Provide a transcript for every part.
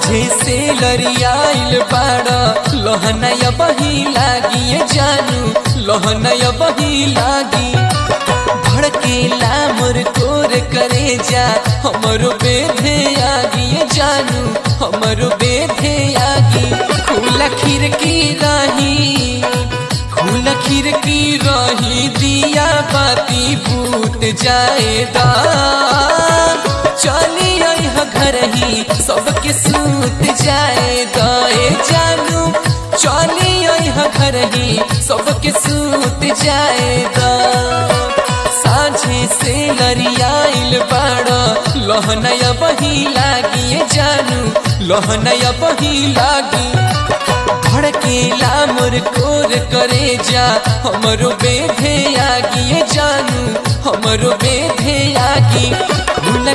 साझे से लरियाइल बाड़ा लहनया बही लागी जानू लहनया बही लागी भड़केला मोर कोर करे जा हमरो बेधे आगी जानू हमरो बेधे आगी खुला खिड़की रही दिया बाती बूत जाएगा चली आई घर ही सबके सूत जाएगा जानू चली आई घर ही सबके सूत जाएगा साझे से लरियाइल बाड़ा लहनया बही लागी जानू लहनया बही लागी भड़केला मोर कोर करे जा हमरो बेधे आगी जानू हमरो बेधे आगी खुला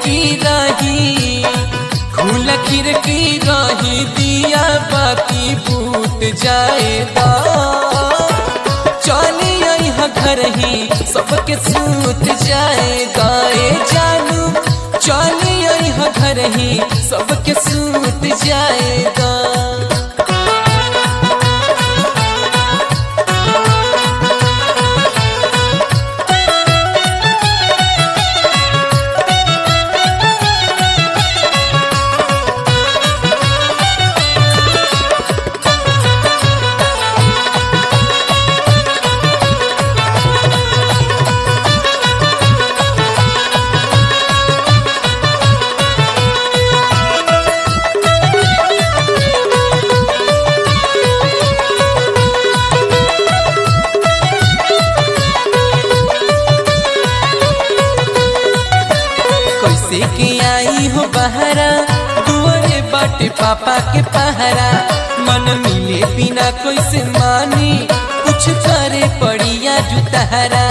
खिड़की रही दिया बाती बूत जाएगा चली आई घर ही सबके सूत जाएगा जानू चली आई घर ही सबके सूत जाएगा कैसे के आई हो बहरा दुआरे बाटे पापा के पहरा मन मिले बिना कैसे मानी कुछ करे पड़िया जुतहरा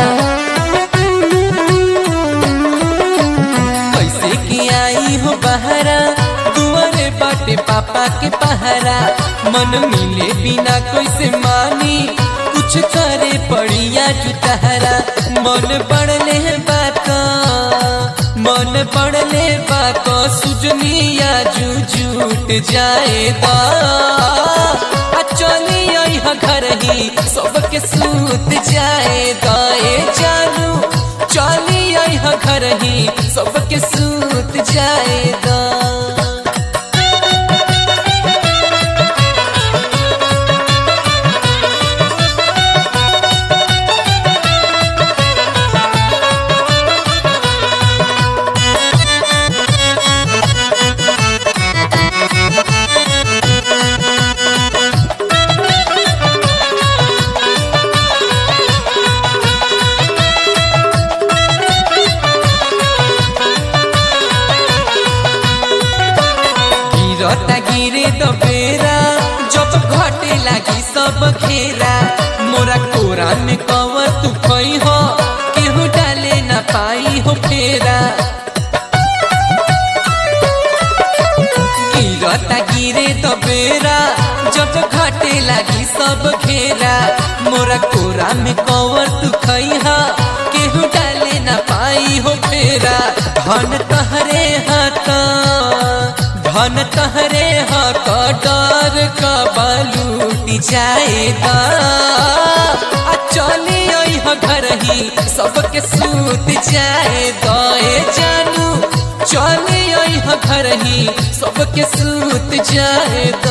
कैसे के आई हो बहरा दुआरे बाटे पापा के पहरा मन मिले बिना कैसे मानी कुछ करे पड़िया जुतहरा मन बढ़ले बात सुजनिया झूठ जाएगा चली आई घर ही सबके सूत जाएगा जानू चली आई घर ही सबके सूत जाएगा गिरे तो बेरा जब घटे लागी सब घेरा मोरा कोरा में कवर तू कही हो केहू डाले ना पाई हो फेरा गिरे तो बेरा जब घटे लागी सब घेरा मोरा कोरा में कवर तू कही हो केहू डाले ना पाई हो फेरा धन तहरे हाथ डर का बालूटी जाएगा चली आई घर ही सबके सूत जाएगा जानू चली आई घर ही सबके सूत जाएगा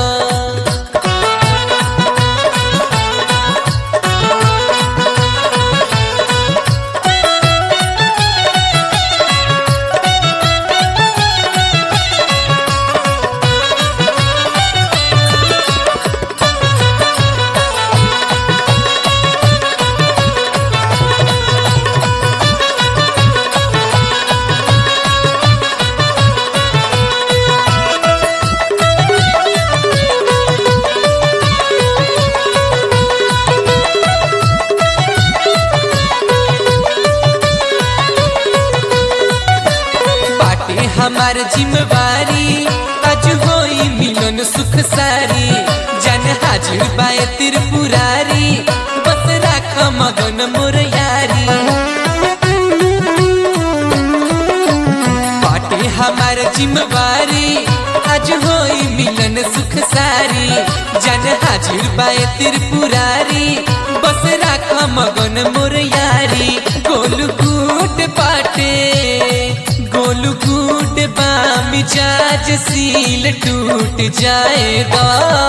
हमार जिम्मेवारी आज होई मिलन सुख सारी जन हाजिर बाए त्रिपुरारी बस राख मगन मोर यारी बाटे हमार जिम्मेवारी आज होई सुख सारी जन हाजिर बाए त्रिपुरारी बस राख मगन मोर यारी गोलू कूट पाटे गोलू कूट बामी जाज सील टूट जाएगा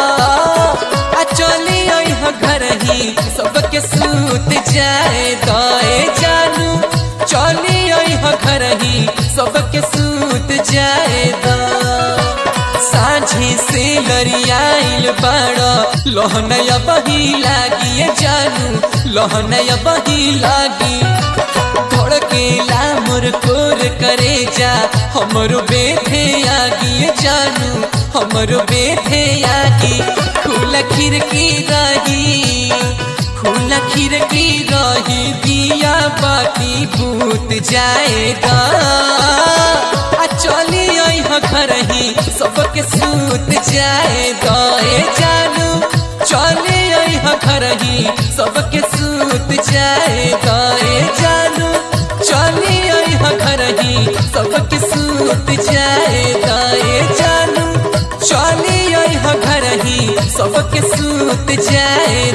चली घर ही सबके सूत जाए दाए जानू चली घर ही सबके सूत जाए दा साझे से लरियाइल बाड़ा लहनया बही लागी जानू लहनया बही लागी धड़केला मोर कोर करे जा हमरो बेथे आगी जानू हमरो बेथे आगी खुला खिड़की रही दिया बाती भूत जाएगा चली घर ही सबके सूत जाएगा जानू चली घर ही सबके सूत जाएगा जानू चली घर ही सबके सूत जाएगा जानू चली घर ही सबके सूत जाए